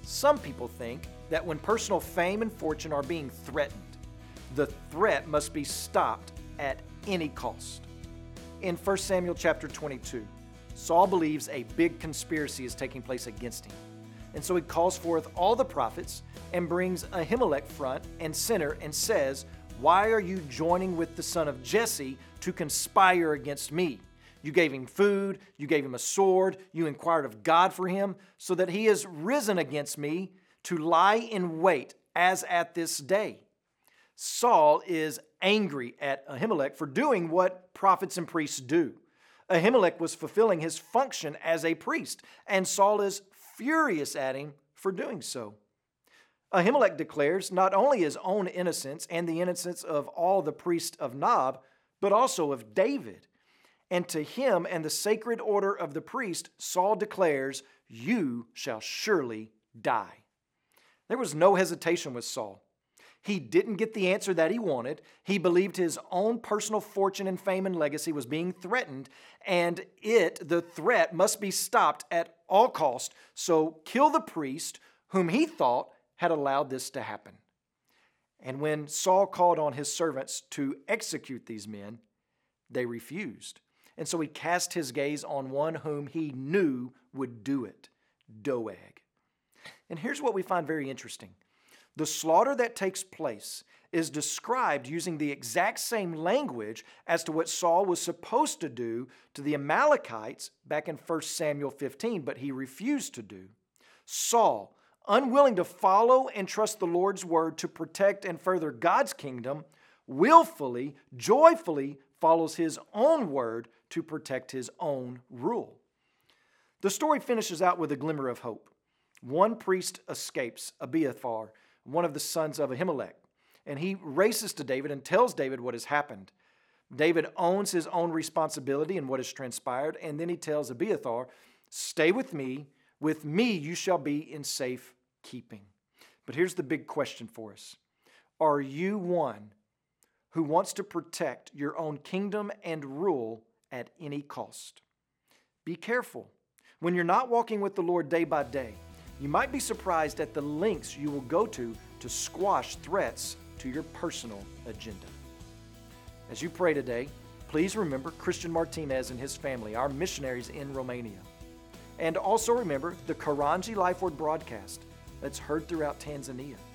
Some people think that when personal fame and fortune are being threatened, the threat must be stopped at any cost. In 1 Samuel chapter 22, Saul believes a big conspiracy is taking place against him. And so he calls forth all the prophets and brings Ahimelech front and center and says, "Why are you joining with the son of Jesse to conspire against me? You gave him food, you gave him a sword, you inquired of God for him, so that he has risen against me to lie in wait as at this day." Saul is angry at Ahimelech for doing what prophets and priests do. Ahimelech was fulfilling his function as a priest, and Saul is furious at him for doing so. Ahimelech declares not only his own innocence and the innocence of all the priests of Nob, but also of David. And to him and the sacred order of the priest, Saul declares, "You shall surely die." There was no hesitation with Saul. He didn't get the answer that he wanted. He believed his own personal fortune and fame and legacy was being threatened, and the threat must be stopped at all cost. So kill the priest whom he thought had allowed this to happen. And when Saul called on his servants to execute these men, they refused. And so he cast his gaze on one whom he knew would do it, Doeg. And here's what we find very interesting. The slaughter that takes place is described using the exact same language as to what Saul was supposed to do to the Amalekites back in 1 Samuel 15, but he refused to do. Saul, unwilling to follow and trust the Lord's word to protect and further God's kingdom, willfully, joyfully follows his own word to protect his own rule. The story finishes out with a glimmer of hope. One priest escapes, Abiathar, one of the sons of Ahimelech, and he races to David and tells David what has happened. David owns his own responsibility in what has transpired, and then he tells Abiathar, "Stay with me you shall be in safe keeping." But here's the big question for us. Are you one who wants to protect your own kingdom and rule at any cost? Be careful. When you're not walking with the Lord day by day, you might be surprised at the lengths you will go to squash threats to your personal agenda. As you pray today, please remember Christian Martinez and his family, our missionaries in Romania. And also remember the Karanji Life Word broadcast that's heard throughout Tanzania.